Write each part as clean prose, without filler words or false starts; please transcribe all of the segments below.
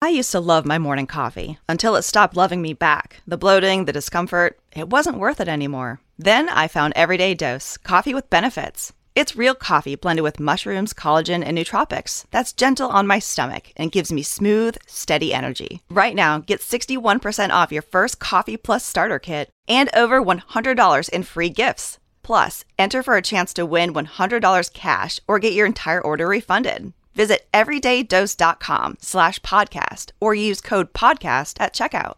I used to love my morning coffee until it stopped loving me back. The bloating, the discomfort, it wasn't worth it anymore. Then I found Everyday Dose, coffee with benefits. It's real coffee blended with mushrooms, collagen, and nootropics that's gentle on my stomach and gives me smooth, steady energy. Right now, get 61% off your first Coffee Plus starter kit and over $100 in free gifts. Plus, enter for a chance to win $100 cash or get your entire order refunded. Visit everydaydose.com/podcast or use code podcast at checkout.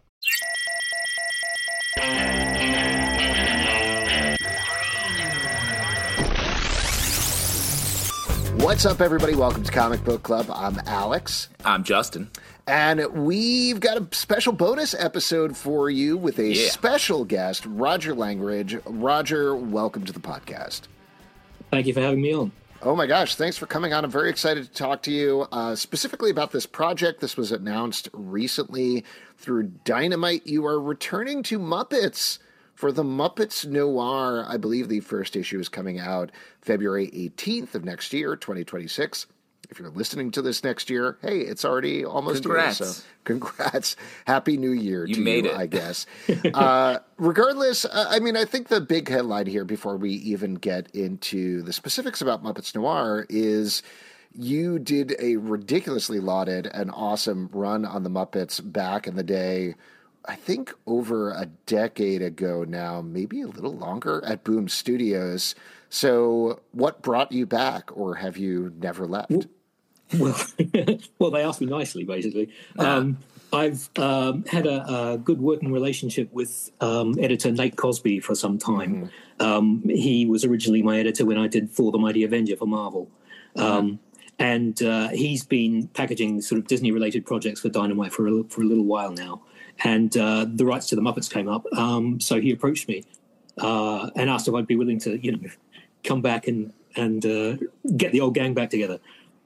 What's up, everybody? Welcome to Comic Book Club. I'm Alex. I'm Justin. And we've got a special bonus episode for you with a special guest, Roger Langridge. Roger, welcome to the podcast. Thank you for having me on. Oh my gosh, thanks for coming on. I'm very excited to talk to you specifically about this project. This was announced recently through Dynamite. You are returning to Muppets for the Muppets Noir. I believe the first issue is coming out February 18th of next year, 2026. If you're listening to this next year, hey, it's already almost here. So congrats. Happy New Year to you, I guess. Regardless, I mean, I think the big headline here before we even get into the specifics about Muppets Noir is you did a ridiculously lauded and awesome run on the Muppets back in the day, I think over a decade ago now, maybe a little longer, at Boom Studios. So what brought you back, or have you never left? Well, they asked me nicely, basically. I've had a good working relationship with editor Nate Cosby for some time. He was originally my editor when I did Thor: The Mighty Avenger for Marvel. And he's been packaging sort of Disney-related projects for Dynamite for a little while now. And the rights to the Muppets came up. So he approached me and asked if I'd be willing to, come back and get the old gang back together.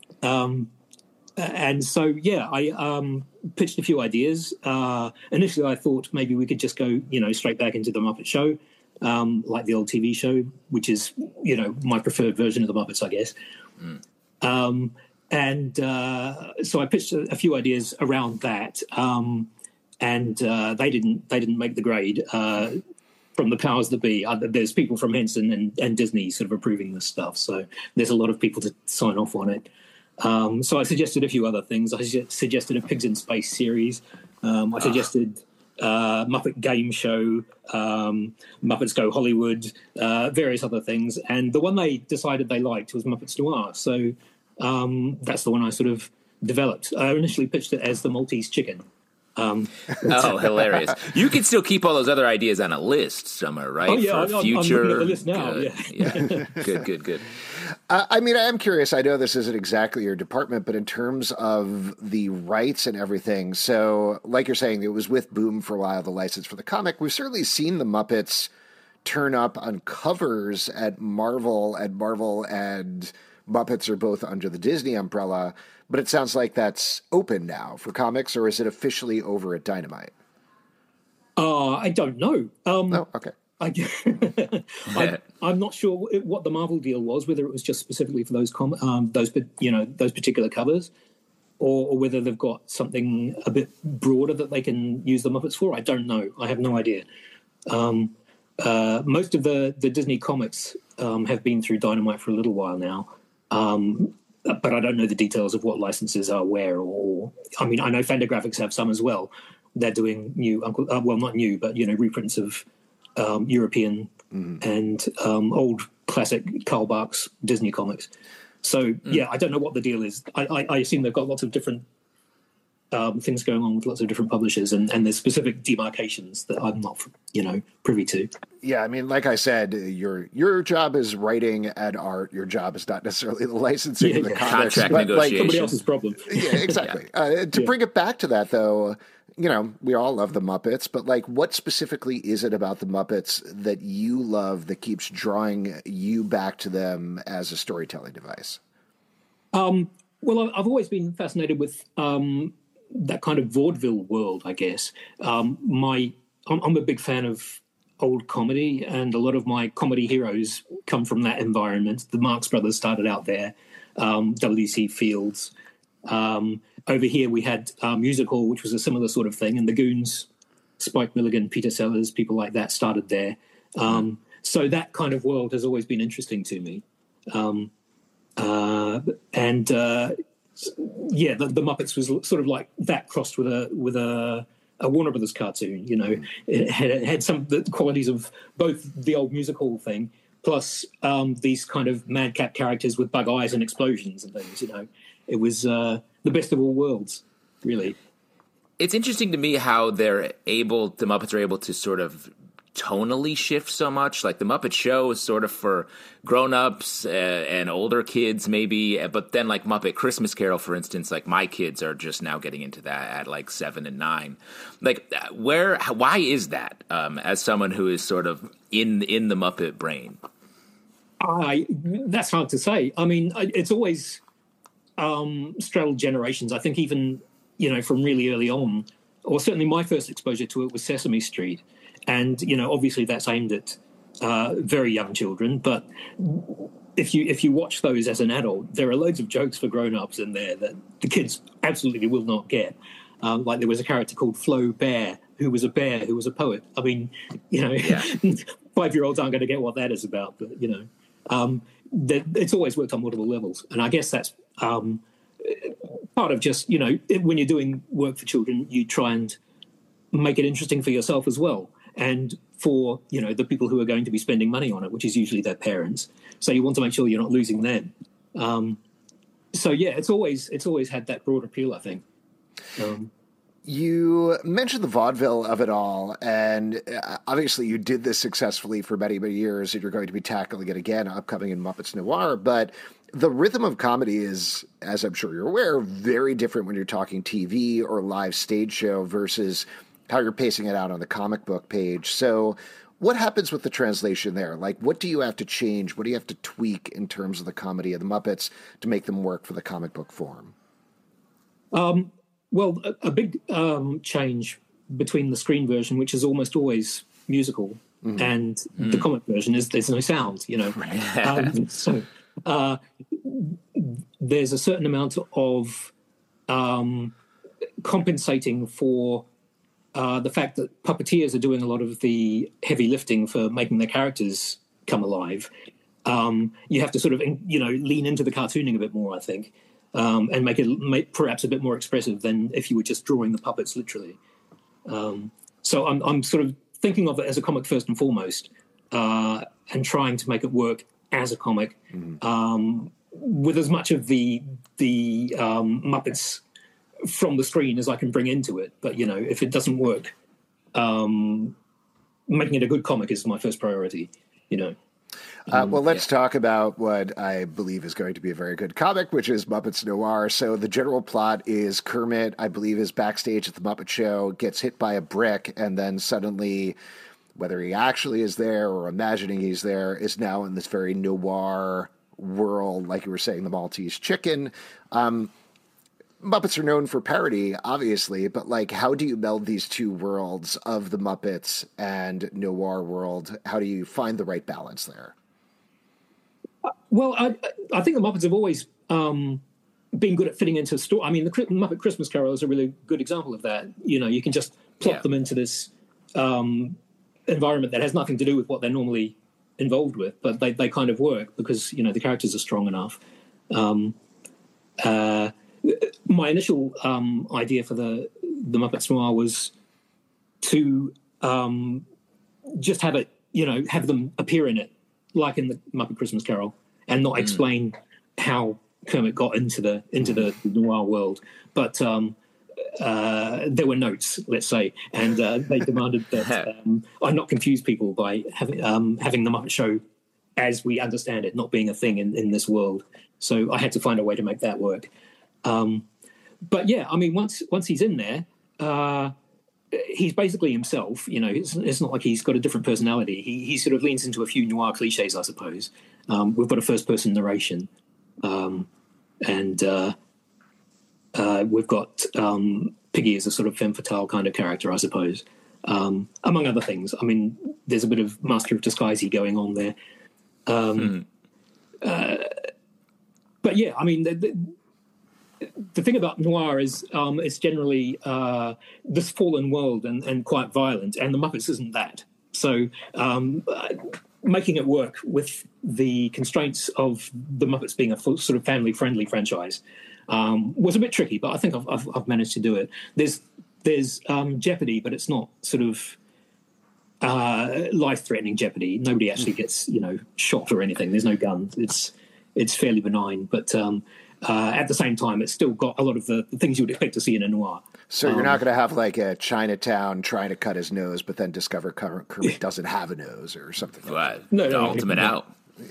And so, I pitched a few ideas. Initially, I thought maybe we could just go, straight back into the Muppet Show, like the old TV show, which is, my preferred version of the Muppets, I guess. So I pitched a few ideas around that, and they didn't make the grade from the powers that be. There's people from Henson and Disney sort of approving this stuff, so there's a lot of people to sign off on it. So I suggested a few other things. I suggested a Pigs in Space series. I suggested Muppet Game Show, Muppets Go Hollywood, various other things. And the one they decided they liked was Muppets Noir. So that's the one I sort of developed. I initially pitched it as the Maltese Chicken. Hilarious. You can still keep all those other ideas on a list somewhere, right? Oh, yeah, for I'm future. looking at the list now. Yeah. Good. I mean, I am curious. I know this isn't exactly your department, but in terms of the rights and everything, so like you're saying, it was with Boom for a while, the license for the comic. We've certainly seen the Muppets turn up on covers at Marvel, and Muppets are both under the Disney umbrella. But it sounds like that's open now for comics, or is it officially over at Dynamite? I don't know. Okay. I'm not sure what the Marvel deal was, whether it was just specifically for those particular covers, or whether they've got something a bit broader that they can use the Muppets for. I don't know. I have no idea. Most of the Disney comics have been through Dynamite for a little while now. But I don't know the details of what licenses are where, I know Fantagraphics have some as well. They're doing new, not new, but, reprints of European and old classic Karl Barks Disney comics. So, I don't know what the deal is. I assume they've got lots of different things going on with lots of different publishers, and there's specific demarcations that I'm not, privy to. Yeah, I mean, like I said, your job is writing and art. Your job is not necessarily the licensing of the comics. Contract negotiation. Somebody else's problem. Yeah, exactly. To bring it back to that, though, we all love the Muppets, but what specifically is it about the Muppets that you love that keeps drawing you back to them as a storytelling device? Well, I've always been fascinated with that kind of vaudeville world, I guess. I'm a big fan of old comedy, and a lot of my comedy heroes come from that environment. The Marx Brothers started out there, W.C. Fields. over here we had Music Hall, which was a similar sort of thing, and the Goons, Spike Milligan, Peter Sellers, people like that started there. So that kind of world has always been interesting to me. The Muppets was sort of like that crossed with a Warner Brothers cartoon. You know, it had some of the qualities of both the old Music Hall thing plus these kind of madcap characters with bug eyes and explosions and things. You know, it was the best of all worlds, really. It's interesting to me how the Muppets are able to sort of tonally shift so much. Like the Muppet Show is sort of for grown-ups and older kids maybe, but then like Muppet Christmas Carol, for instance, like my kids are just now getting into that at like 7 and 9. Like why is that, as someone who is sort of in the Muppet brain? That's hard to say. I mean, it's always straddled generations. I think even, you know, from really early on, or certainly my first exposure to it was Sesame Street. And, you know, obviously that's aimed at very young children. But if you watch those as an adult, there are loads of jokes for grown-ups in there that the kids absolutely will not get. Like there was a character called Flo Bear, who was a bear, who was a poet. I mean, you know, 5-year-olds aren't going to get what that is about. But, you know, it's always worked on multiple levels. And I guess that's part of just, you know, when you're doing work for children, you try and make it interesting for yourself as well. And for, you know, the people who are going to be spending money on it, which is usually their parents. So you want to make sure you're not losing them. So, yeah, it's always had that broad appeal, I think. You mentioned the vaudeville of it all, and obviously you did this successfully for many, many years, and you're going to be tackling it again upcoming in Muppets Noir. But the rhythm of comedy is, as I'm sure you're aware, very different when you're talking TV or live stage show versus how you're pacing it out on the comic book page. So what happens with the translation there? Like, what do you have to change? What do you have to tweak in terms of the comedy of the Muppets to make them work for the comic book form? Well, a big change between the screen version, which is almost always musical, and the comic version is there's no sound, you know. So there's a certain amount of compensating for the fact that puppeteers are doing a lot of the heavy lifting for making their characters come alive. You have to sort of, you know, lean into the cartooning a bit more, I think, and make it perhaps a bit more expressive than if you were just drawing the puppets literally. So I'm sort of thinking of it as a comic first and foremost, and trying to make it work as a comic, with as much of the Muppets from the screen as I can bring into it. But, you know, if it doesn't work, making it a good comic is my first priority, you know. Well, let's talk about what I believe is going to be a very good comic, which is Muppets Noir. So the general plot is Kermit, I believe, is backstage at the Muppet Show, gets hit by a brick, and then suddenly, whether he actually is there or imagining he's there, is now in this very noir world, like you were saying, the Maltese Chicken. Muppets are known for parody, obviously, but like, how do you meld these two worlds of the Muppets and noir world? How do you find the right balance there? Well, I think the Muppets have always been good at fitting into a story. I mean, the Muppet Christmas Carol is a really good example of that. You know, you can just plop them into this environment that has nothing to do with what they're normally involved with, but they kind of work because, you know, the characters are strong enough. My initial idea for the Muppets Noir was to just have it, you know, have them appear in it, like in the Muppet Christmas Carol, and not explain how Kermit got into the noir world. But there were notes, let's say, and they demanded that I not confuse people by having the Muppet Show as we understand it, not being a thing in this world. So I had to find a way to make that work. But yeah, I mean, once he's in there, he's basically himself. You know, it's not like he's got a different personality. He sort of leans into a few noir cliches, I suppose. We've got a first-person narration, and we've got Piggy as a sort of femme fatale kind of character, I suppose, among other things. I mean, there's a bit of Master of Disguise-y going on there. But yeah, I mean, the thing about noir is it's generally this fallen world and quite violent, and the Muppets isn't that. So making it work with the constraints of the Muppets being a full, sort of family-friendly franchise was a bit tricky, but I think I've managed to do it. There's jeopardy, but it's not sort of life-threatening jeopardy. Nobody actually gets shot or anything. There's no gun. It's fairly benign, but at the same time, it's still got a lot of the things you would expect to see in a noir. So you're not going to have like a Chinatown trying to cut his nose, but then discover Kermit doesn't have a nose or something like that. No, ultimate out.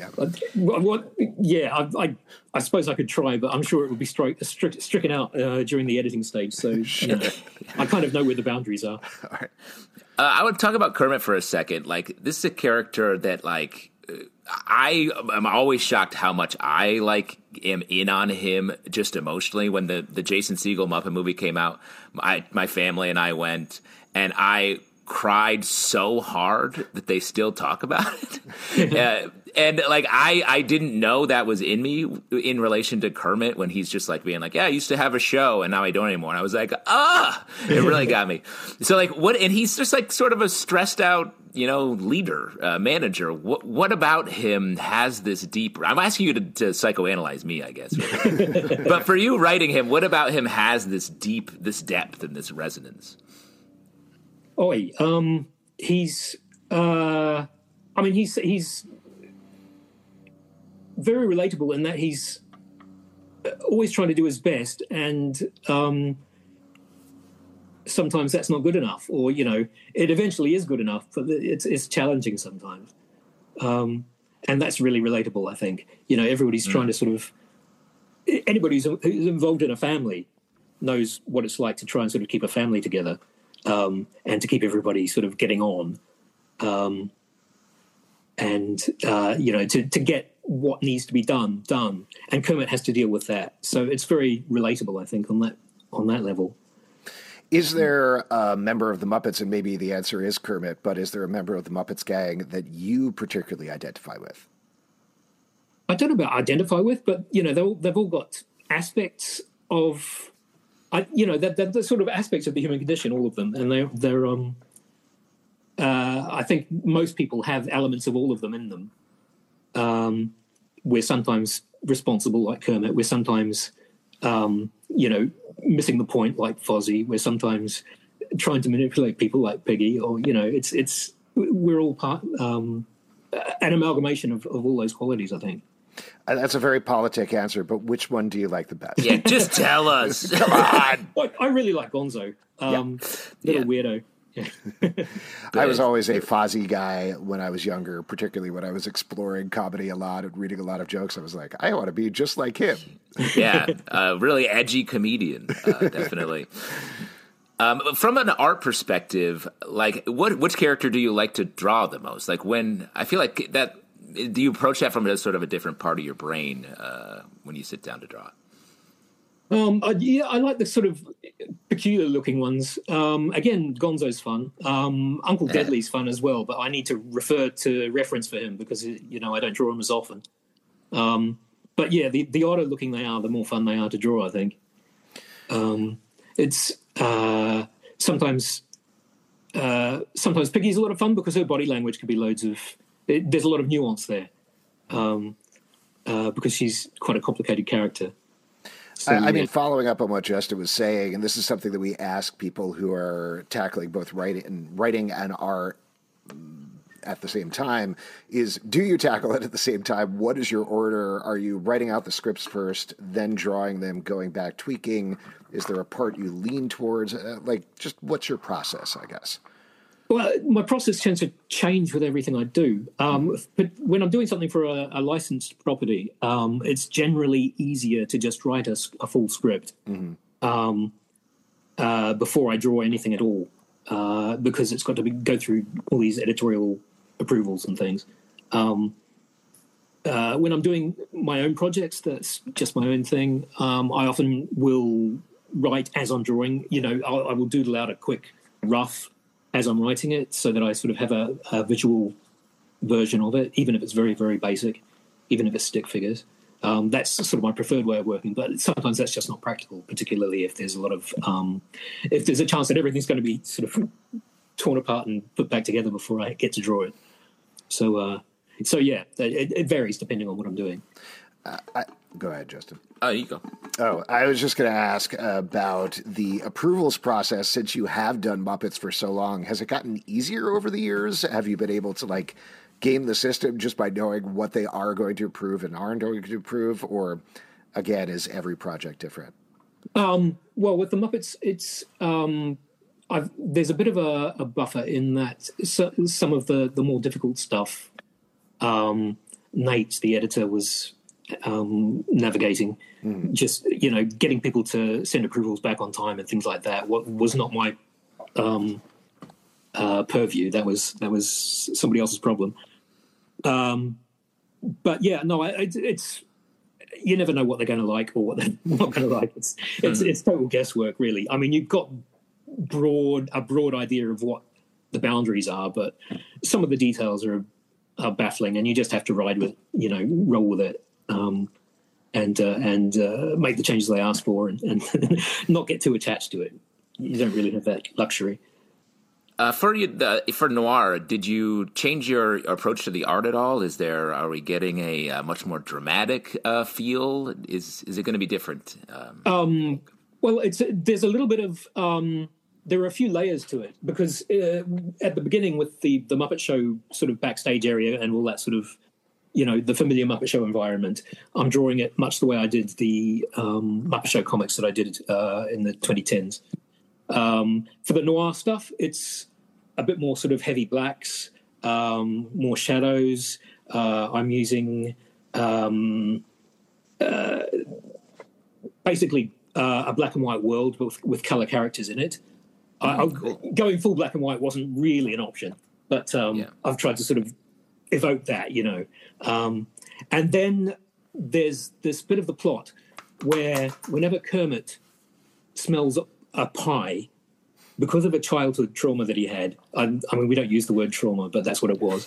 Yeah. I suppose I could try, but I'm sure it would be stricken out during the editing stage. So I kind of know where the boundaries are. All right. I would talk about Kermit for a second. Like, this is a character that, like, I am always shocked how much I am in on him just emotionally. When the Jason Segel Muppet movie came out, my family and I went, and I cried so hard that they still talk about it. And like, I didn't know that was in me in relation to Kermit, when he's just like being like, yeah, I used to have a show and now I don't anymore. And I was like, it really got me. So like, and he's just like sort of a stressed out, leader, manager. What about him has this deep, I'm asking you to psychoanalyze me, I guess. But for you writing him, what about him has this depth and this resonance? He's very relatable in that he's always trying to do his best, and sometimes that's not good enough, or it eventually is good enough, but it's challenging sometimes, and that's really relatable. I think everybody's trying to sort of, anybody who's involved in a family knows what it's like to try and sort of keep a family together, and to keep everybody sort of getting on, and to get what needs to be done, and Kermit has to deal with that. So it's very relatable, I think, on that level. Is there a member of the Muppets, and maybe the answer is Kermit, but is there a member of the Muppets gang that you particularly identify with? I don't know about identify with, but they've all got aspects of, they're sort of aspects of the human condition, all of them, and they're I think most people have elements of all of them in them. We're sometimes responsible, like Kermit. We're sometimes, missing the point, like Fozzie. We're sometimes trying to manipulate people, like Piggy. Or we're all part, an amalgamation of all those qualities, I think. That's a very politic answer, but which one do you like the best? Yeah, just tell us. Come on. I really like Gonzo. Little weirdo. Yeah. I was always a Fozzie guy when I was younger, particularly when I was exploring comedy a lot and reading a lot of jokes. I was like, I want to be just like him. Yeah, really edgy comedian, definitely. From an art perspective, like, which character do you like to draw the most? Like, when I feel like that, do you approach that from a sort of a different part of your brain when you sit down to draw? I like the sort of peculiar-looking ones. Again, Gonzo's fun. Uncle Deadly's fun as well, but I need to refer to reference for him because, I don't draw him as often. But yeah, the odder looking they are, the more fun they are to draw, I think. It's sometimes Piggy's a lot of fun because her body language can be there's a lot of nuance there because she's quite a complicated character. So, following up on what Justin was saying, and this is something that we ask people who are tackling both writing and art at the same time, is do you tackle it at the same time? What is your order? Are you writing out the scripts first, then drawing them, going back, tweaking? Is there a part you lean towards? Just what's your process, I guess? Well, my process tends to change with everything I do. But when I'm doing something for a licensed property, it's generally easier to just write a full script before I draw anything at all, because it's got to go through all these editorial approvals and things. When I'm doing my own projects, that's just my own thing, I often will write as I'm drawing. I will doodle out a quick rough as I'm writing it, so that I sort of have a visual version of it, even if it's very, very basic, even if it's stick figures. That's sort of my preferred way of working, but sometimes that's just not practical, particularly if there's a lot of if there's a chance that everything's going to be sort of torn apart and put back together before I get to draw it. So yeah, it varies depending on what I'm doing. Go ahead, Justin. Oh, you go. Oh, I was just going to ask about the approvals process. Since you have done Muppets for so long, has it gotten easier over the years? Have you been able to game the system just by knowing what they are going to approve and aren't going to approve? Or again, is every project different? Well, with the Muppets, it's there's a bit of a buffer in that some of the more difficult stuff, Nate, the editor, was navigating, just getting people to send approvals back on time and things like that. What was not my purview. That was somebody else's problem. But yeah, no, it's you never know what they're going to like or what they're not going to like. It's total guesswork, really. I mean, you've got a broad idea of what the boundaries are, but some of the details are baffling, and you just have to roll with it, and make the changes they ask for, and not get too attached to it. You don't really have that luxury. For Noir, did you change your approach to the art at all? Are we getting a much more dramatic feel? Is it going to be different? Well, there's a little bit of there are a few layers to it, because at the beginning with the Muppet Show sort of backstage area and all that sort of the familiar Muppet Show environment, I'm drawing it much the way I did the Muppet Show comics that I did in the 2010s. For the noir stuff, it's a bit more sort of heavy blacks, more shadows. I'm using basically a black and white world with color characters in it. Cool. Going full black and white wasn't really an option, but I've tried to sort of evoke that, and then there's this bit of the plot where whenever Kermit smells a pie, because of a childhood trauma that he had, I mean, we don't use the word trauma, but that's what it was.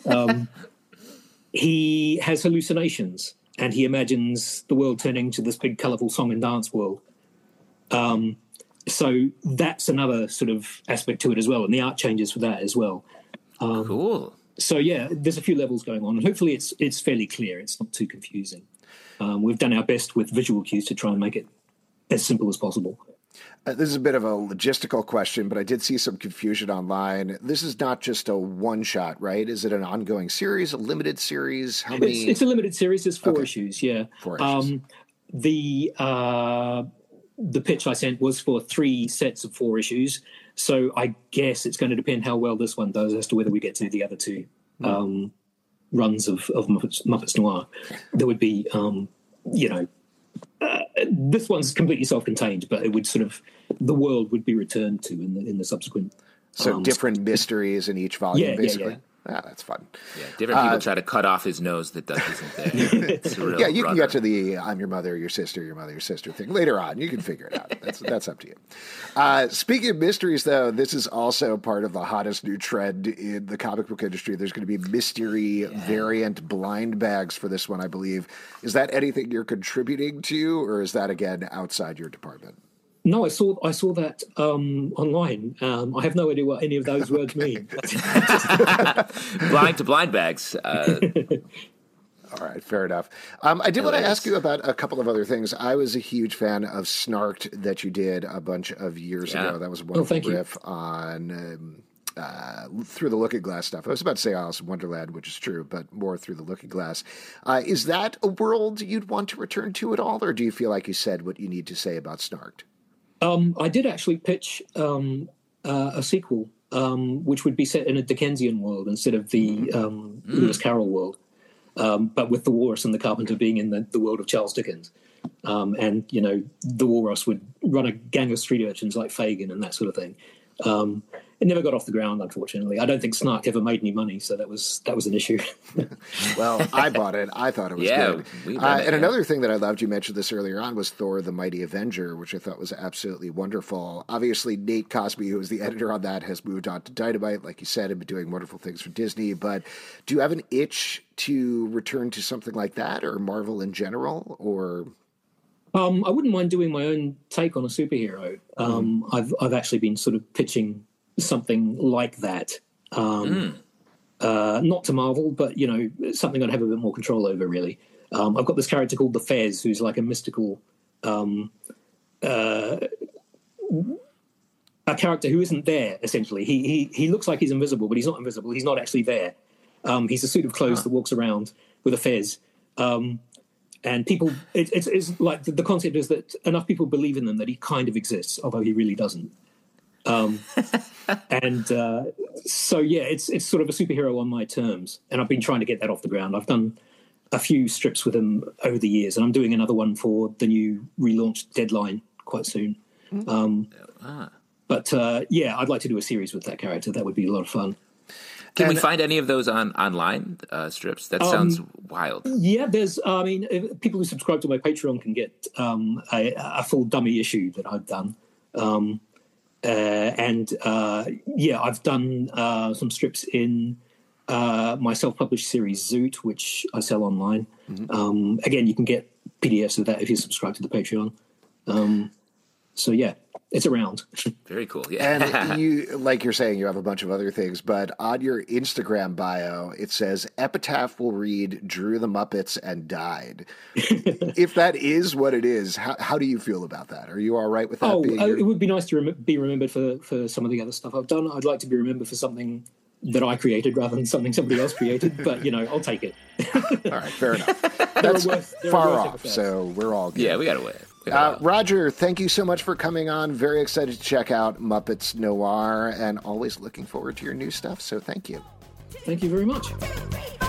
He has hallucinations, and he imagines the world turning to this big, colourful song and dance world. So that's another sort of aspect to it as well, and the art changes for that as well. Cool. So yeah, there's a few levels going on, and hopefully it's fairly clear. It's not too confusing. We've done our best with visual cues to try and make it as simple as possible. This is a bit of a logistical question, but I did see some confusion online. This is not just a one-shot, right? Is it an ongoing series, a limited series? How many? It's a limited series. There's 4 issues, yeah. 4 issues. The pitch I sent was for 3 sets of 4 issues, so I guess it's going to depend how well this one does as to whether we get to the other 2 runs of Muppets Noir. There would be, this one's completely self-contained, but it would sort of, the world would be returned to in the subsequent. So different mysteries in each volume, basically. Yeah. Ah, that's fun. Yeah, different people try to cut off his nose that isn't there. It's a real you can get to the "I'm your mother, your sister, your mother, your sister" thing later on. You can figure it out. That's up to you. Speaking of mysteries, though, this is also part of the hottest new trend in the comic book industry. There's going to be mystery variant blind bags for this one, I believe. Is that anything you're contributing to, or is that again outside your department? No, I saw that online. I have no idea what any of those words mean. Blind to blind bags. All right, fair enough. I did want to ask you about a couple of other things. I was a huge fan of Snarked that you did a bunch of years ago. That was a wonderful riff on Through the Looking Glass stuff. I was about to say Alice in Wonderland, which is true, but more Through the Looking Glass. Is that a world you'd want to return to at all, or do you feel like you said what you need to say about Snarked? I did actually pitch a sequel, which would be set in a Dickensian world instead of the Lewis Carroll world, but with the Walrus and the Carpenter being in the world of Charles Dickens. And, the Walrus would run a gang of street urchins like Fagin and that sort of thing. it never got off the ground, unfortunately. I don't think Snark ever made any money, so that was an issue. Well, I bought it. I thought it was good. Another thing that I loved, you mentioned this earlier on, was Thor the Mighty Avenger, which I thought was absolutely wonderful. Obviously, Nate Cosby, who was the editor on that, has moved on to Dynamite, like you said, and been doing wonderful things for Disney. But do you have an itch to return to something like that, or Marvel in general, or... I wouldn't mind doing my own take on a superhero. I've actually been sort of pitching something like that, not to Marvel, but something I'd have a bit more control over. Really, I've got this character called the Fez, who's like a mystical, a character who isn't there. Essentially, he looks like he's invisible, but he's not invisible. He's not actually there. He's a suit of clothes that walks around with a fez. And people, it's like the concept is that enough people believe in them that he kind of exists, although he really doesn't. So yeah, it's sort of a superhero on my terms, and I've been trying to get that off the ground. I've done a few strips with him over the years, and I'm doing another one for the new relaunched Deadline quite soon. But I'd like to do a series with that character. That would be a lot of fun. Can we find any of those online strips? That sounds wild. Yeah, there's. People who subscribe to my Patreon can get a full dummy issue that I've done, I've done some strips in my self-published series Zoot, which I sell online. Again, you can get PDFs of that if you subscribe to the Patreon. So yeah, it's around. Very cool. Yeah. And you, like you're saying, you have a bunch of other things, but on your Instagram bio, it says Epitaph will read Drew the Muppets and died. If that is what it is, how do you feel about that? Are you all right with that? It would be nice to be remembered for some of the other stuff I've done. I'd like to be remembered for something that I created rather than something somebody else created, but I'll take it. All right, fair enough. That's far off, so we're all good. Yeah, we got to win. Roger, thank you so much for coming on. Very excited to check out Muppets Noir, and always looking forward to your new stuff, so thank you. Thank you very much.